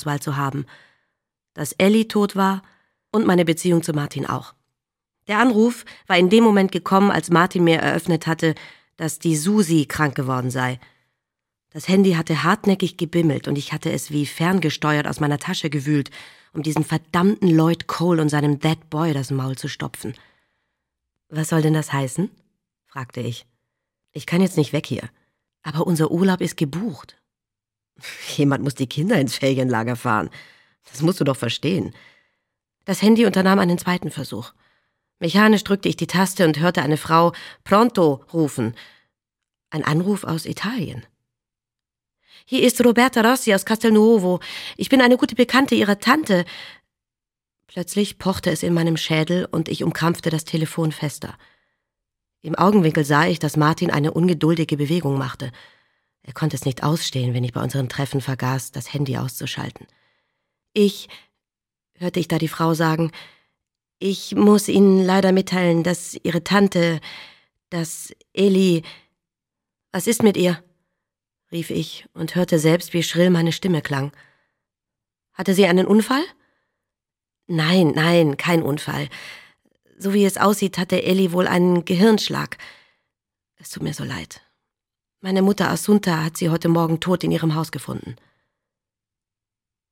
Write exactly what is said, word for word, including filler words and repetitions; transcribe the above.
Auswahl zu haben. Dass Ellie tot war und meine Beziehung zu Martin auch. Der Anruf war in dem Moment gekommen, als Martin mir eröffnet hatte, dass die Susi krank geworden sei. Das Handy hatte hartnäckig gebimmelt und ich hatte es wie ferngesteuert aus meiner Tasche gewühlt, um diesen verdammten Lloyd Cole und seinem Dead Boy das Maul zu stopfen. »Was soll denn das heißen?« fragte ich. »Ich kann jetzt nicht weg hier. Aber unser Urlaub ist gebucht.« »Jemand muss die Kinder ins Ferienlager fahren. Das musst du doch verstehen.« Das Handy unternahm einen zweiten Versuch. Mechanisch drückte ich die Taste und hörte eine Frau »Pronto« rufen. Ein Anruf aus Italien. »Hier ist Roberta Rossi aus Castelnuovo. Ich bin eine gute Bekannte Ihrer Tante.« Plötzlich pochte es in meinem Schädel und ich umkrampfte das Telefon fester. Im Augenwinkel sah ich, dass Martin eine ungeduldige Bewegung machte. Er konnte es nicht ausstehen, wenn ich bei unserem Treffen vergaß, das Handy auszuschalten. »Ich«, hörte ich da die Frau sagen, »ich muss Ihnen leider mitteilen, dass Ihre Tante, dass Ellie...« »Was ist mit ihr?« rief ich und hörte selbst, wie schrill meine Stimme klang. »Hatte sie einen Unfall?« »Nein, nein, kein Unfall. So wie es aussieht, hatte Ellie wohl einen Gehirnschlag. Es tut mir so leid. Meine Mutter Assunta hat sie heute Morgen tot in ihrem Haus gefunden.«